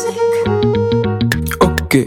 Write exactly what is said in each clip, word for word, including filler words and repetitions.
Okay,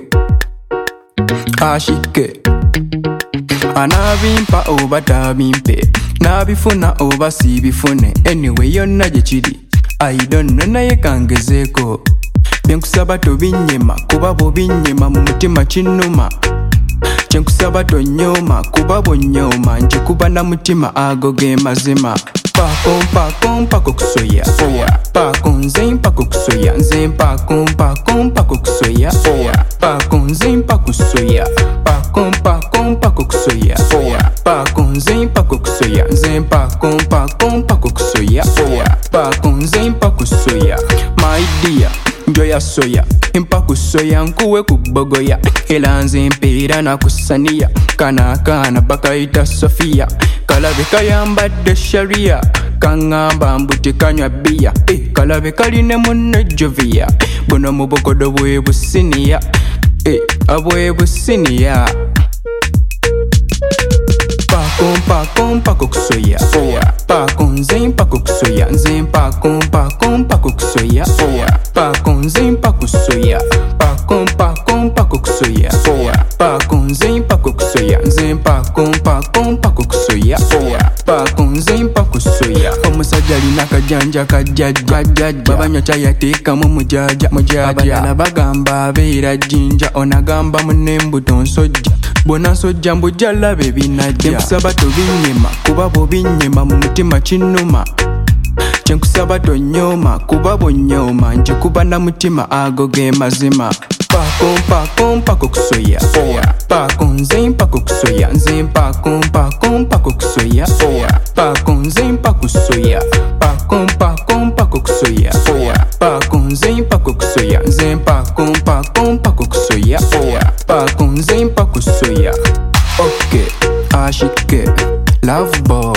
ashike anabimpa oba tabimpe, nabifuna oba sibifune, anyway yonna gye kiri I don't know naye kangezeeko, byenkusaba tobinyema kuba bw'obinyema mu mutima kinnuma, kyenkusaba tonyooma kuba bw'onnyooma nje kuba na mutima ago ge mazima. Paako mpaako mpaka okusoya, paako nze mpaka okusoya, nze mpaako mpaako mpaka okusoya, paako nze mpaka okusoya, paako mpaako mpaka okusoya, paako nze mpaka okusoya, nze mpaako mpaako mpaka okusoya, paako nze mpaka okusoya. My dear njoya soya mpaka soya nkuwe kubogoya, era nze mpeera nakusaniya, kana kana bakayita Sofia, kalabe kayambadde sharia, kangamba mbu tekanywa bia, eh, kalabe kaline munne Jovia, buno mu bukodo bwe businiya, eh, abwe businiya. Paako mpaako mpaka okusoya, paako nze mpaka okusoya, nze mpaako mpaako mpaka okusoya, paako nze mpaka okusoya, paako mpaako mpaka okusoya, paako nze mpaka okusoya, nze mpaako mpaako mpaka okusoya, paako nze mpaka okusoya. Omusajja alina akajanja kajjajja, babanywa kyayateekamu mujaja, abalala bagamba abeera jjinja, onagamba munne mbuto nsojja, bwona nsojja mbujja labe binajja. Kyenkusaba tobinyema kuba bw'obinyema mu mutima kinnuma, kyenkusaba tonyooma kuba bw'onnyooma nje kuba na mutima ago ge mazima. Paako mpaako mpaka okusoya, paako nze mpaka okusoya, nze mpaako mpaako mpaka okusoya, paako nze mpaka okusoya, paako mpaako mpaka okusoya, paako nze mpaka okusoya, nze mpaako mpaako mpaka okusoya, paako nze mpaka okusoya. Okay, ashike love boy.